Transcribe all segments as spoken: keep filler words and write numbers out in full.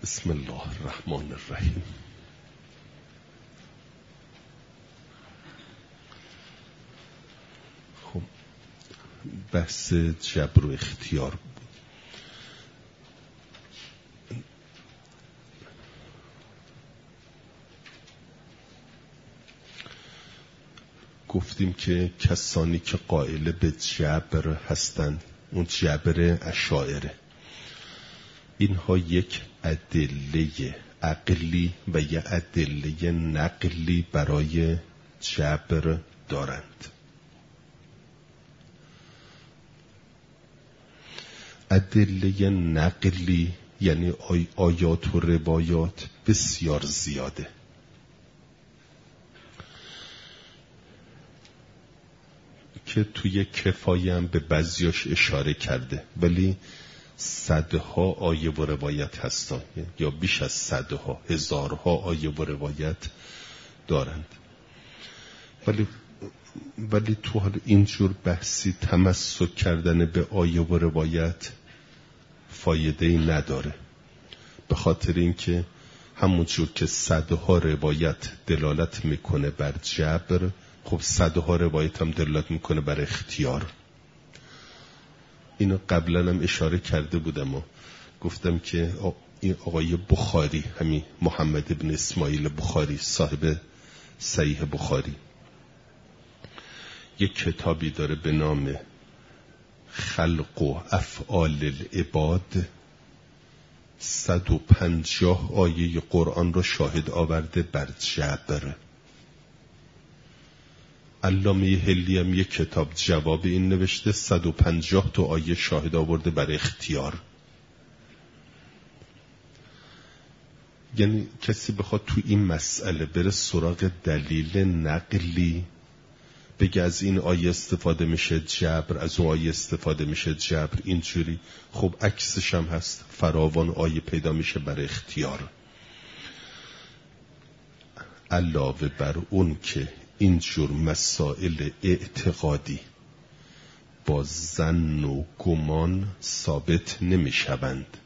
بسم الله الرحمن الرحیم. خب بحث جبر و اختیار بود. گفتیم که کسانی که قائل به جبر هستند اون جبر اشاعره، اینها یک ادله عقلی و یک ادله نقلی برای جبر دارند. ادله نقلی یعنی آیات و روایات بسیار زیاده. که توی کفایه هم به بعضیاش اشاره کرده، ولی صدها آیه و روایت هستن، یا بیش از صدها، هزارها آیه و روایت دارند. ولی ولی تو حال اینجور بحثی تمسک کردن به آیه و روایت فایده‌ای نداره، به خاطر اینکه همونجور که صدها روایت دلالت میکنه بر جبر، خب صدها روایت هم دلالت میکنه بر اختیار. اینو قبلا هم اشاره کرده بودم و گفتم که این آقای بخاری، همین محمد ابن اسماعیل بخاری، صاحب صحیح بخاری، یک کتابی داره به نام خلق و افعال العباد. صد و پنجاه آیه قرآن رو شاهد آورده بر جبر. علامه حلی هم یک کتاب جواب این نوشته، صد و پنجاه تا آیه شاهد آورده بر اختیار. یعنی کسی بخواد تو این مسئله بره سراغ دلیل نقلی، بگه از این آیه استفاده میشه جبر، از اون آیه استفاده میشه جبر، اینجوری، خب عکسش هم هست، فراوان آیه پیدا میشه بر اختیار. علاوه بر اون که اینجور مسائل اعتقادی با ظن و گمان ثابت نمی شوند.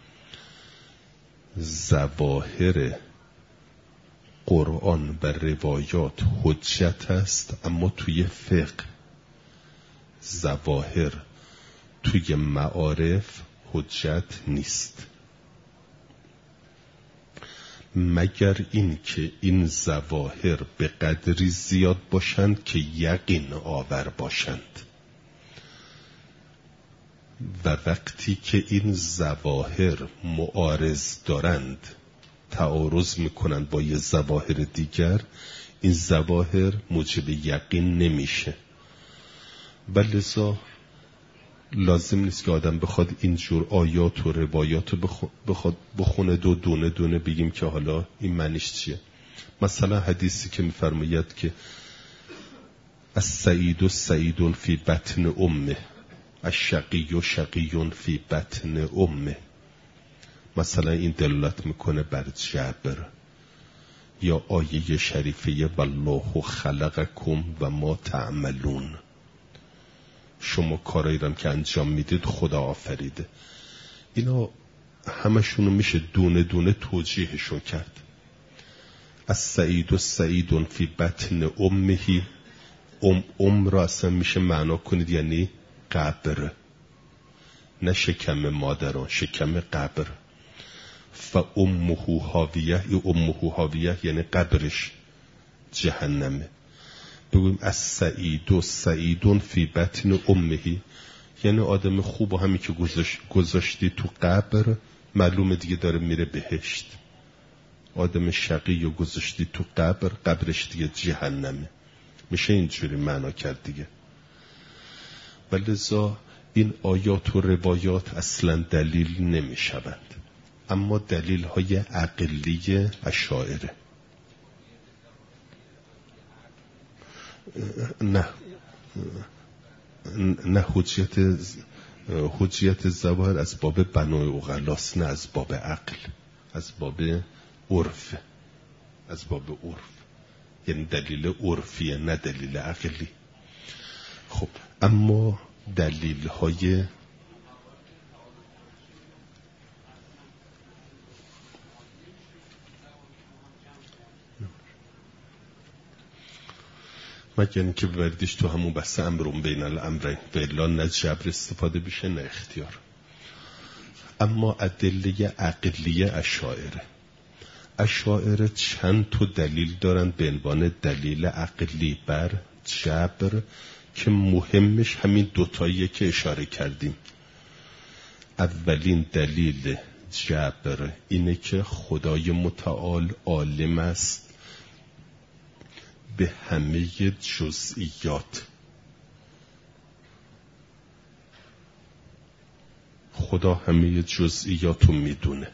ظواهر قرآن و روایات حجت است، اما توی فقه ظواهر توی معارف حجت نیست، مگر این که این ظواهر به قدری زیاد باشند که یقین آور باشند. و وقتی که این ظواهر معارض دارند، تعارض میکنند با یه ظواهر دیگر، این ظواهر موجب یقین نمیشه. ولذا لازم نیست که آدم بخواد اینجور آیات و روایات رو بخواد بخونه دو دونه دونه بگیم که حالا این معنیش چیه. مثلا حدیثی که میفرماید که السعید سعید فی بطن امه، الشقی شقی فی بطن امه، مثلا این دلالت میکنه بر جبر. یا آیه شریفه والله خلقکم و ما تعملون، شما کارایی رو که انجام میدید خدا آفریده. اینا همشونو میشه دونه دونه توجیهشون کرد. از سعید و سعیدون فی بطن امهی، ام ام را اصلا میشه معنا کنید یعنی قبر، نه شکم مادران، شکم قبر. ف امه هاویه، ای امه هاویه یعنی قبرش جهنمه. بگویم از سعید و سعیدون فی بطن امهی، یعنی آدم خوب و همین که گذاشت گذاشتی تو قبر، معلومه دیگه داره میره بهشت. آدم شقی و گذاشتی تو قبر، قبرش دیگه جهنمه. میشه اینجوری معنا کرد دیگه. ولذا این آیات و روایات اصلا دلیل نمیشوند، اما دلیل های عقلی اشاعره. نه نه حجیت حجیت ظواهر از باب بنای عقلاست، نه از باب عقل، از باب عرف، از باب عرف، یعنی دلیل عرفیه نه دلیل عقلی. خب اما دلیل های مگر اینکه ببریدش تو همون بحث امرون بین الامرین، و الا نه جبر استفاده بشه نه اختیار. اما ادله عقلیه اشاعره اشاعره چند تا دلیل دارن به عنوان دلیل عقلی بر جبر که مهمش همین دوتاییه که اشاره کردیم. اولین دلیل جبر اینه که خدای متعال عالم است به همه جزئیات. خدا همه جزئیات رو میدونه.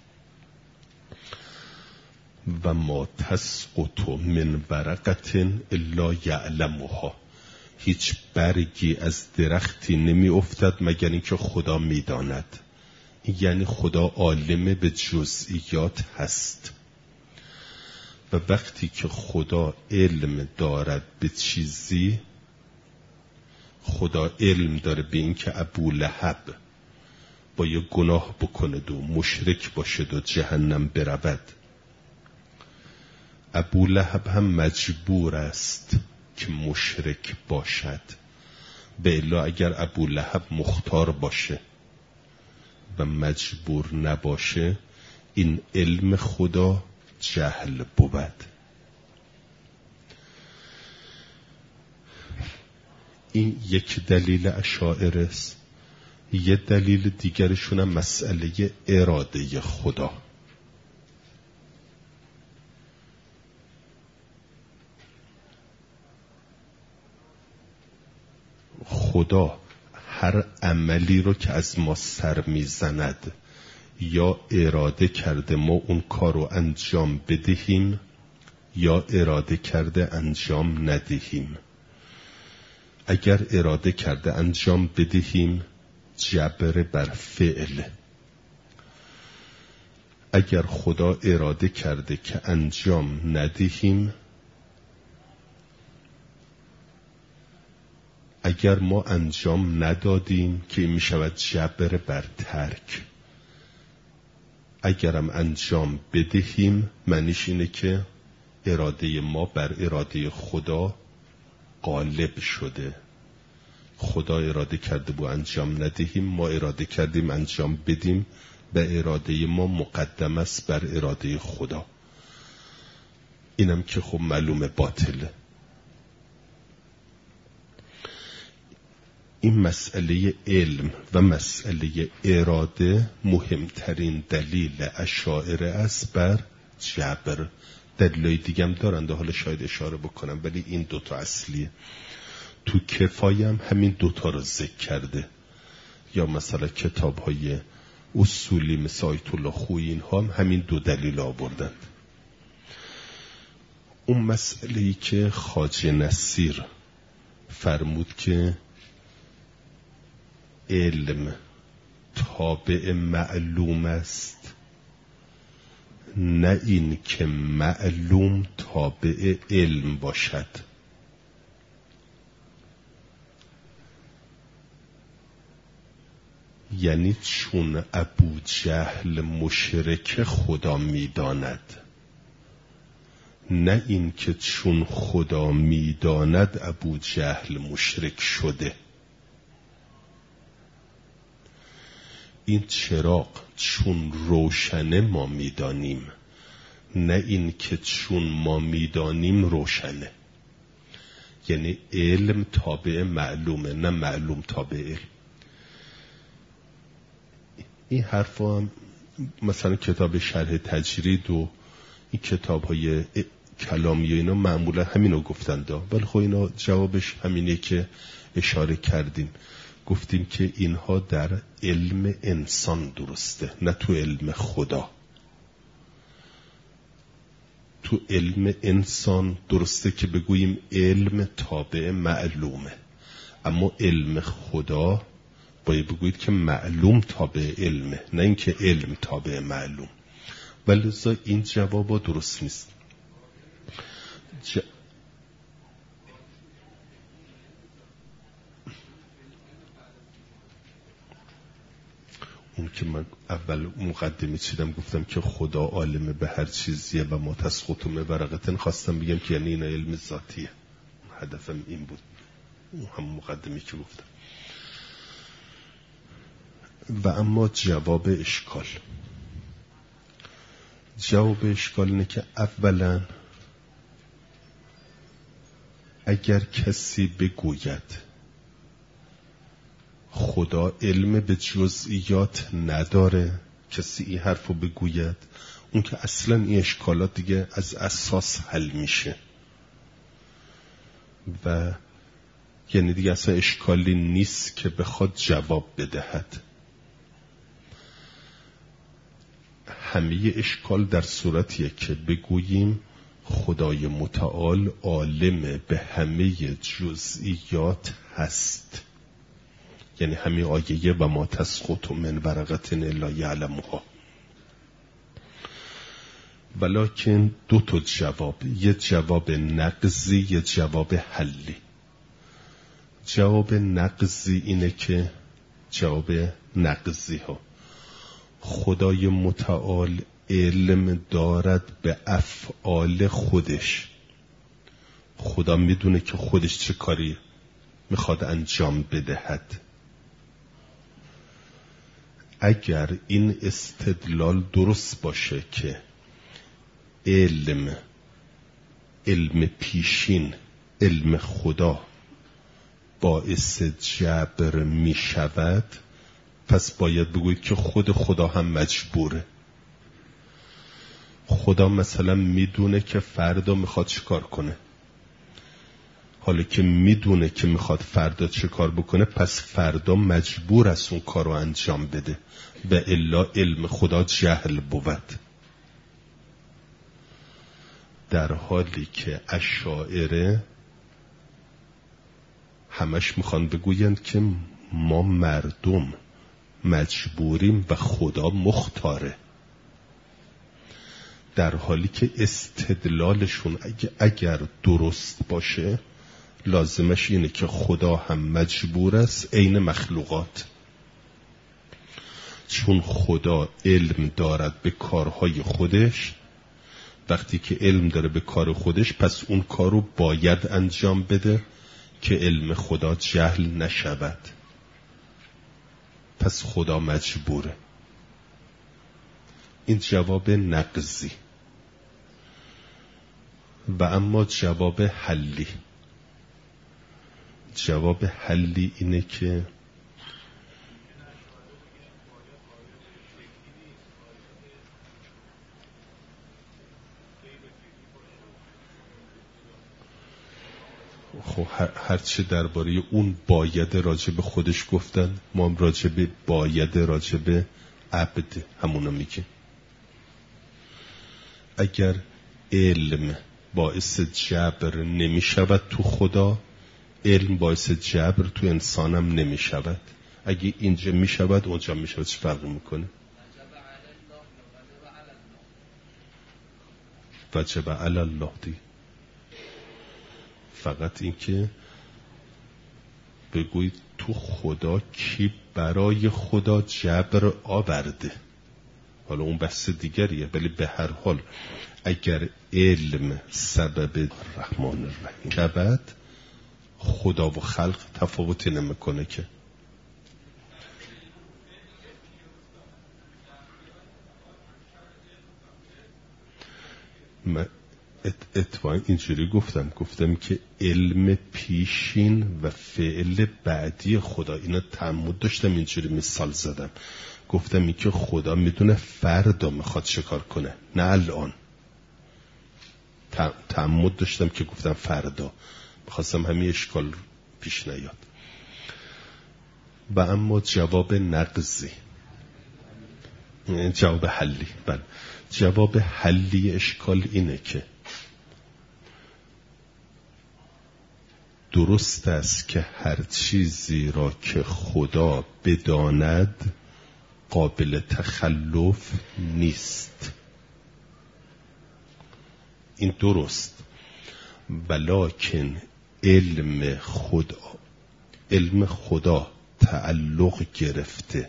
و ما تسقط من ورقت الا یعلمها، هیچ برگی از درختی نمی افتد مگر اینکه خدا میداند. یعنی خدا عالم به جزئیات هست و وقتی که خدا علم دارد به چیزی، خدا علم داره به این که ابولهب با یه گناه بکند و مشرک باشد و جهنم برود، ابولهب هم مجبور است که مشرک باشد. به الا اگر ابولهب مختار باشه و مجبور نباشه، این علم خدا جهل بود. این یک دلیل اشاعره است. یه دلیل دیگرشون هم مسئله اراده خدا. خدا هر عملی رو که از ما سر میزند یا اراده کرده ما اون کار رو انجام بدهیم یا اراده کرده انجام ندهیم. اگر اراده کرده انجام بدهیم جبر بر فعل. اگر خدا اراده کرده که انجام ندهیم، اگر ما انجام ندادیم که می شود جبر بر ترک. اگرم انجام بدهیم معنیش اینه که اراده ما بر اراده خدا غالب شده. خدا اراده کرده بود انجام ندهیم، ما اراده کردیم انجام بدیم، به اراده ما مقدم است بر اراده خدا. اینم که خب معلوم باطله. این مسئله علم و مسئله اراده مهمترین دلیل اشاعره است بر جبر. دلیلای دیگه هم دارند، حالا شاید اشاره بکنم، ولی این دوتا اصلیه. تو کفایه هم همین دوتا رو ذکر کرده، یا مثلا کتاب های اصولی مثل آیت الله خویی اینها هم همین دو دلیل آوردند. اون مسئله‌ای که خواجه نصیر فرمود که علم تابع معلوم است، نه این که معلوم تابع علم باشد. یعنی چون ابو جهل مشرک خدا میداند، نه این که چون خدا میداند ابو جهل مشرک شده. این چراغ چون روشنه ما میدانیم، نه این که چون ما میدانیم روشنه. یعنی علم تابع معلومه، نه معلوم تابع علم. این حرفا هم مثلا کتاب شرح تجرید و این کتاب های کلامی اینا معمولا همینو گفتند، ولی خب اینا جوابش همینه که اشاره کردیم. گفتیم که اینها در علم انسان درسته، نه تو علم خدا. تو علم انسان درسته که بگوییم علم تابع معلومه، اما علم خدا باید بگویید که معلوم تابع علمه، نه اینکه علم تابع معلوم. ولی این جوابا درست نیست. ج... اون که من اول مقدمه چیدم گفتم که خدا عالم به هر چیزیه و ما تسقط من ورقه، خواستم بگم که یعنی این علم ذاتیه. هدفم این بود، هم مقدمی که گفتم. و اما جواب اشکال جواب اشکال اینه که اولا اگر کسی بگوید خدا علم به جزئیات نداره، کسی این حرفو بگوید، اون که اصلا این اشکالات دیگه از اساس حل میشه و یعنی دیگه اصلا اشکالی نیست که بخواد جواب بدهد. همه اشکال در صورتیه که بگوییم خدای متعال عالم به همه جزئیات هست، یعنی همه آیه و ما تسقط من ورقة الا یعلمها. ولکن دو تا جواب، یه جواب نقضی یه جواب حلی. جواب نقضی اینه که جواب نقضی ها خدای متعال علم دارد به افعال خودش. خدا میدونه که خودش چه کاری میخواد انجام بدهد. اگر این استدلال درست باشه که علم علم پیشین علم خدا باعث جبر میشود، پس باید بگوید که خود خدا هم مجبوره. خدا مثلا میدونه که فردا میخواد چیکار کنه، حالا که میدونه که میخواد فردا چه کار بکنه، پس فردا مجبور است اون کار رو انجام بده و الا علم خدا جهل بود. در حالی که اشاعره همش میخوان بگویند که ما مردم مجبوریم و خدا مختاره، در حالی که استدلالشون اگر درست باشه لازمش اینه که خدا هم مجبور است عین مخلوقات، چون خدا علم دارد به کارهای خودش. وقتی که علم داره به کار خودش، پس اون کارو باید انجام بده که علم خدا جهل نشود، پس خدا مجبوره. این جواب نقضی. و اما جواب حلی جواب حلی اینه که خب هرچه درباره اون باید راجب خودش گفتن، ما هم راجب باید راجب عبد همونو میگیم. اگر علم باعث جبر نمی شود تو خدا، علم باعث جبر تو انسانم نمی شود. اگه اینجا می شود اونجا می شود، چه فرقی میکنه؟ وجب علی الله دی. فقط این که بگوید تو خدا کی برای خدا جبر آورده، حالا اون بحث دیگریه، ولی به هر حال اگر علم سبب رحمان الرحیم شود، خدا و خلق تفاوتی نمیکنه که. من اتفاقا اینجوری گفتم گفتم که علم پیشین و فعل بعدی خدا، اینا تعمد داشتم اینجوری مثال زدم، گفتم این که خدا میدونه فردا میخواد چه کار کنه، نه الان. تعمد داشتم که گفتم فردا، میخواستم همین اشکال پیش نیاد. و اما جواب نقضی، جواب حلی، بله، جواب حلی اشکال اینه که درست است که هر چیزی را که خدا بداند قابل تخلف نیست، این درست، ولکن علم خدا علم خدا تعلق گرفته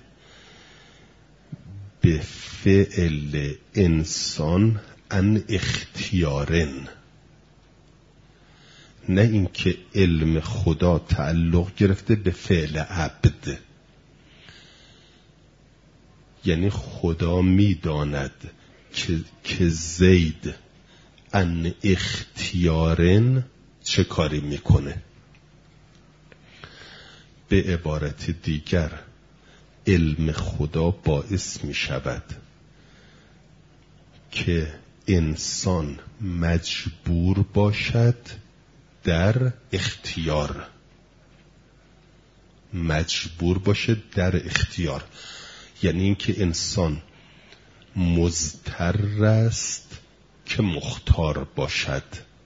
به فعل انسان ان اختیارن، نه اینکه علم خدا تعلق گرفته به فعل عبد. یعنی خدا میداند که که زید ان اختیارن چه کاری میکنه. به عبارت دیگر علم خدا باعث میشود که انسان مجبور باشد در اختیار، مجبور باشه در اختیار، یعنی اینکه انسان مضطر است که مختار باشد.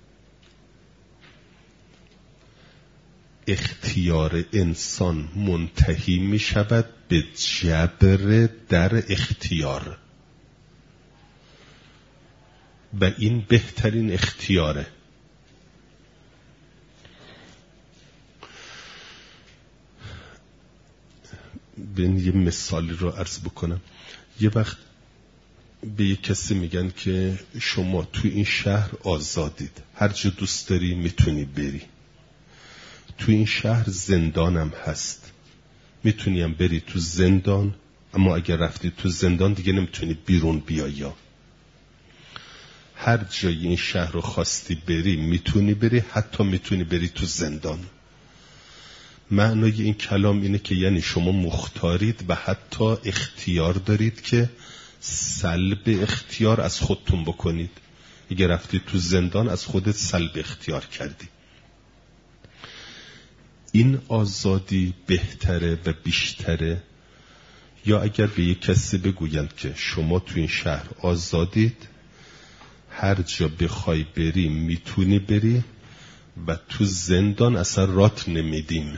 اختیار انسان منتهی می شود به جبر در اختیار و این بهترین اختیاره. ببین یه مثالی رو عرض بکنم. یه وقت به یه کسی میگن که شما تو این شهر آزادید، هر جا دوست داری میتونی بری، تو این شهر زندانم هست، میتونی هم بری تو زندان، اما اگر رفتی تو زندان دیگه نمیتونی بیرون بیایی. هر جای این شهر رو خواستی بری میتونی بری، حتی میتونی بری تو زندان. معنای این کلام اینه که یعنی شما مختارید و حتی اختیار دارید که سلب اختیار از خودتون بکنید. اگه رفتی تو زندان از خودت سلب اختیار کردی. این آزادی بهتره و بیشتره، یا اگر به یک کسی بگویند که شما تو این شهر آزادید، هر جا بخوای بری میتونی بری و تو زندان اصلا رات نمیدیم،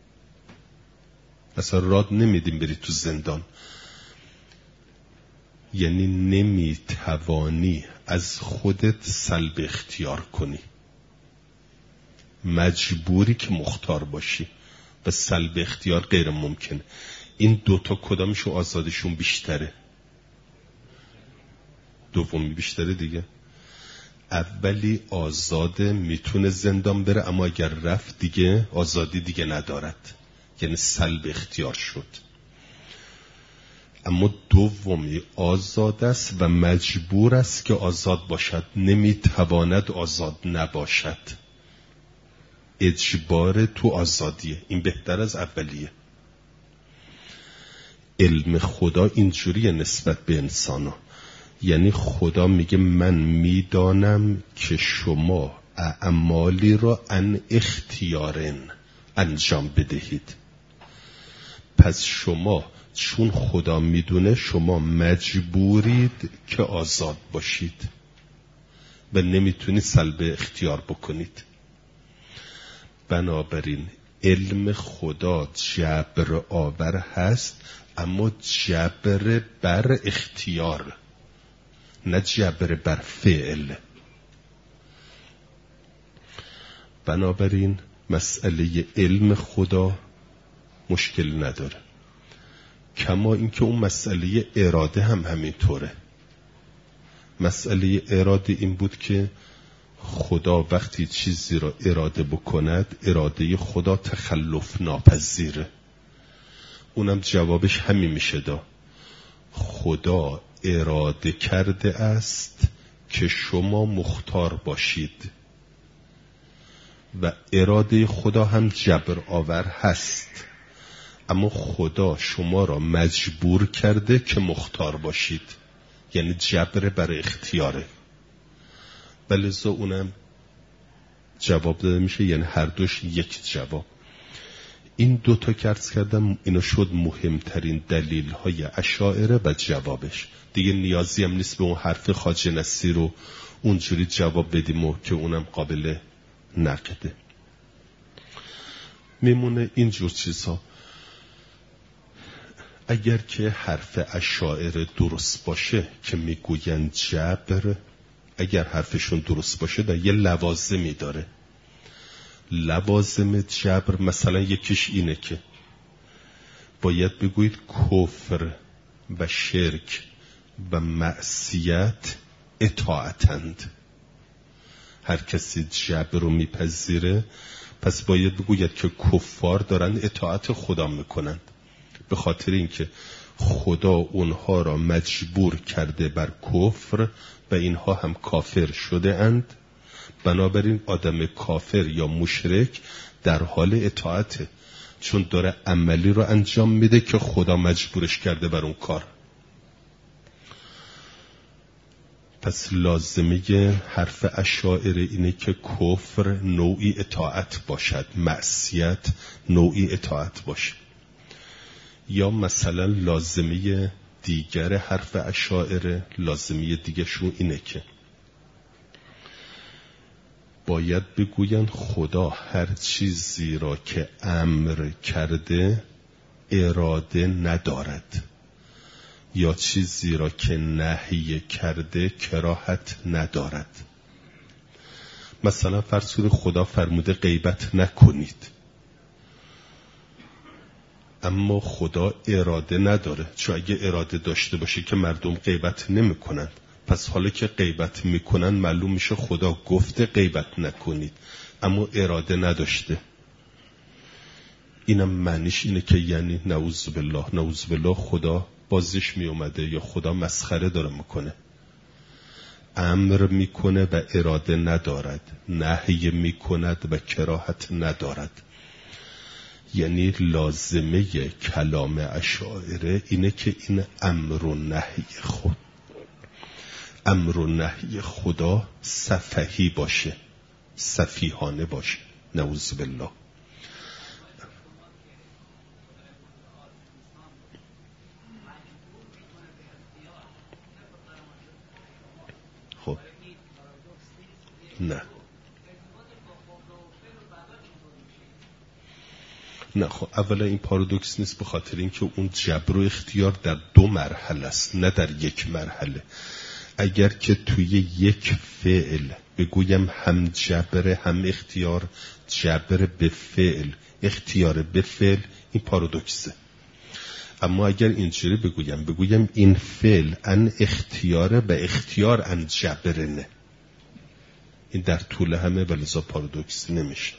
اصلا رات نمیدیم بری تو زندان. یعنی نمیتوانی از خودت سلب اختیار کنی، مجبوری که مختار باشی و سلب اختیار غیر ممکنه. این دوتا کدامشون آزادیشون بیشتره؟ دومی بیشتره دیگه. اولی آزاده میتونه زندان بره، اما اگر رفت دیگه آزادی دیگه ندارد، یعنی سلب اختیار شد. اما دومی آزاد است و مجبور است که آزاد باشد، نمیتواند آزاد نباشد. اجبار تو آزادیه. این بهتر از اولیه. علم خدا اینجوریه نسبت به انسانا. یعنی خدا میگه من میدانم که شما اعمالی را ان اختیارن انجام بدهید، پس شما چون خدا میدونه شما مجبورید که آزاد باشید و نمیتونید سلب اختیار بکنید. بنابراین علم خدا جبر آور هست، اما جبر بر اختیار، نه جبر بر فعل. بنابراین مسئله علم خدا مشکل نداره، کما اینکه اون مسئله اراده هم همینطوره. مسئله اراده این بود که خدا وقتی چیزی را اراده بکند، اراده خدا تخلف ناپذیره. اونم جوابش همین میشه دا. خدا اراده کرده است که شما مختار باشید و اراده خدا هم جبر آور هست، اما خدا شما را مجبور کرده که مختار باشید، یعنی جبر بر اختیاره. بلذا اونم جواب داده میشه، یعنی هر دوش یک جواب. این دوتا که عرض کردم اینا شد مهمترین دلیل های اشاعره و جوابش. دیگه نیازی هم نیست به اون حرف خواجه نصیر رو اونجوری جواب بدیم و که اونم قابل نقده. میمونه اینجور چیزها. اگر که حرف اشاعره درست باشه که میگوین جبر، اگر حرفشون درست باشه در یه لوازمی داره. لوازم جبر مثلا یکیش اینه که باید بگویید کفر و شرک و معصیت اطاعتند. هر کسی جبر رو میپذیره پس باید بگوید که کفار دارن اطاعت خدا میکنند، به خاطر اینکه خدا اونها را مجبور کرده بر کفر و اینها هم کافر شده اند. بنابراین آدم کافر یا مشرک در حال اطاعته، چون داره عملی رو انجام میده که خدا مجبورش کرده بر اون کار. پس لازمه حرف اشاعره اینه که کفر نوعی اطاعت باشد، معصیت نوعی اطاعت باشه. یا مثلا لازمه دیگر حرف اشاعره، لازمه دیگه شون اینه که باید بگوین خدا هر چیزی را که امر کرده اراده ندارد، یا چیزی را که نهی کرده کراهت ندارد. مثلا فرض کنید خدا فرموده غیبت نکنید، اما خدا اراده نداره، چون اگه اراده داشته باشه که مردم غیبت نمی کنند. پس حالا که غیبت میکنن معلوم میشه خدا گفته غیبت نکنید اما اراده نداشته. اینم معنیش اینه که یعنی نعوذ بالله نعوذ بالله خدا بازش می اومده یا خدا مسخره داره میکنه. امر میکنه و اراده ندارد، نهی میکند و کراهت ندارد. یعنی لازمه کلام اشاعره اینه که این امر و نهی خود امر و نهی خدا سفهی باشه، سفیهانه باشه، نعوذ بالله. خب نه نه خب اولا این پارادوکس نیست، به خاطر اینکه اون جبر و اختیار در دو مرحله است نه در یک مرحله. اگر که توی یک فعل بگویم هم جبر هم اختیار، جبر به فعل اختیار به فعل، این پارادوکسه. اما اگر اینجوری بگویم بگویم این فعل ان اختیاره و اختیار ان جبرنه، این در طول همه ولذا پارادوکس نمیشه.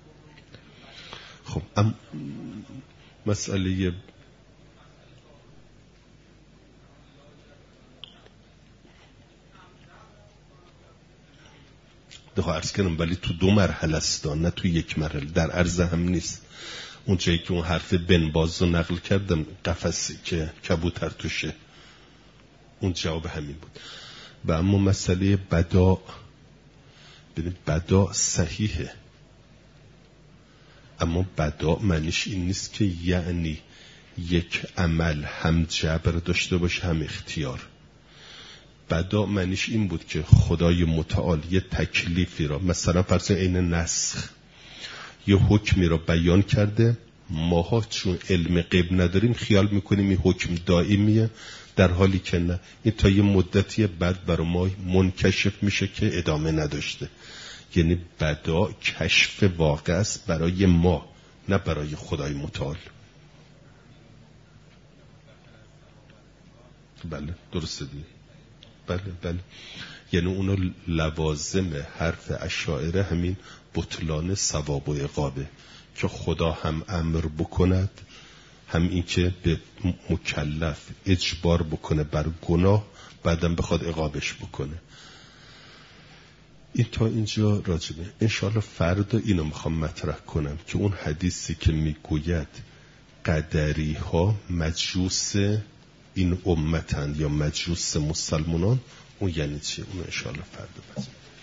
خب ام مسئله ده عرض کردم ولی تو دو مرحله است نه تو یک مرحله، در عرض هم نیست. اون جایی که اون حرف بنباز رو نقل کردم قفسی که کبوتر توشه، اون جواب همین بود. و اما مسئله بدا، ببین بدا صحیحه اما بدا معنیش این نیست که یعنی یک عمل هم جبر داشته باشه هم اختیار. بدا معنیش این بود که خدای متعال یه تکلیفی را، مثلا فرض این نسخ، یه حکمی را بیان کرده، ماها چون علم غیب نداریم خیال میکنیم این حکم دائمیه، در حالی که نه، این تا یه مدتی بعد برای ما منکشف میشه که ادامه نداشته. یعنی بدا کشف واقع است برای ما نه برای خدای متعال. بله درسته دی. بله بله یعنی اونو لوازم حرف اشاعره همین بطلان ثواب و عقابه که خدا هم امر بکند هم این که به مکلف اجبار بکنه بر گناه بعدم بخواد عقابش بکنه. این تا اینجا راجبه. انشاءالله فردا اینو میخوام مطرح کنم که اون حدیثی که میگوید قدری ها مجوس این امتن یا مجوس مسلمانان، اون یعنی چی؟ اون انشاءالله فردا بزن.